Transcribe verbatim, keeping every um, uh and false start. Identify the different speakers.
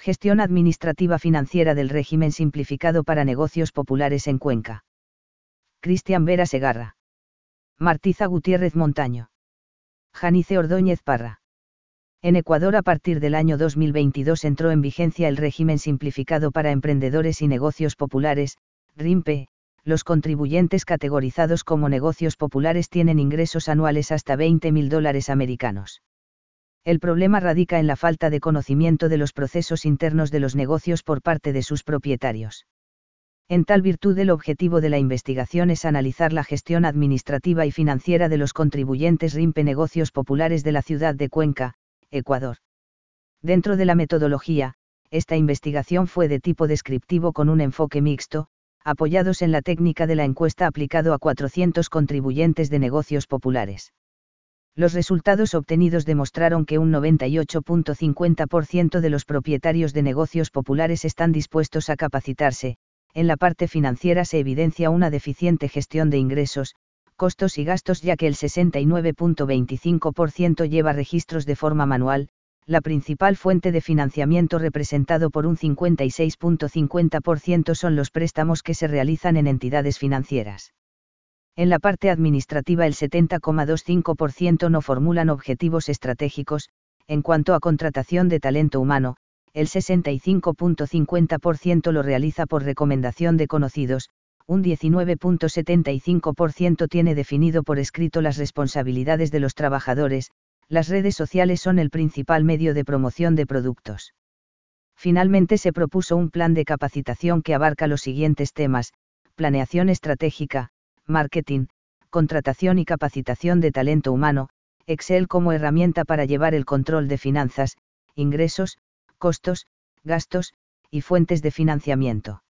Speaker 1: Gestión administrativa financiera del régimen simplificado para negocios populares en Cuenca. Cristian Vera Segarra. Martiza Gutiérrez Montaño. Janice Ordóñez Parra. En Ecuador, a partir del año dos mil veintidós entró en vigencia el régimen simplificado para emprendedores y negocios populares, RIMPE. Los contribuyentes categorizados como negocios populares tienen ingresos anuales hasta veinte mil dólares americanos. El problema radica en la falta de conocimiento de los procesos internos de los negocios por parte de sus propietarios. En tal virtud, el objetivo de la investigación es analizar la gestión administrativa y financiera de los contribuyentes RIMPE negocios populares de la ciudad de Cuenca, Ecuador. Dentro de la metodología, esta investigación fue de tipo descriptivo con un enfoque mixto, apoyados en la técnica de la encuesta aplicado a cuatrocientos contribuyentes de negocios populares. Los resultados obtenidos demostraron que un noventa y ocho punto cincuenta por ciento de los propietarios de negocios populares están dispuestos a capacitarse. En la parte financiera se evidencia una deficiente gestión de ingresos, costos y gastos, ya que el sesenta y nueve punto veinticinco por ciento lleva registros de forma manual, la principal fuente de financiamiento, representado por un cincuenta y seis punto cincuenta por ciento, son los préstamos que se realizan en entidades financieras. En la parte administrativa, el setenta coma veinticinco por ciento no formulan objetivos estratégicos. En cuanto a contratación de talento humano, el sesenta y cinco punto cincuenta por ciento lo realiza por recomendación de conocidos, un diecinueve punto setenta y cinco por ciento tiene definido por escrito las responsabilidades de los trabajadores. Las redes sociales son el principal medio de promoción de productos. Finalmente, se propuso un plan de capacitación que abarca los siguientes temas: planeación estratégica, marketing, contratación y capacitación de talento humano, Excel como herramienta para llevar el control de finanzas, ingresos, costos, gastos, y fuentes de financiamiento.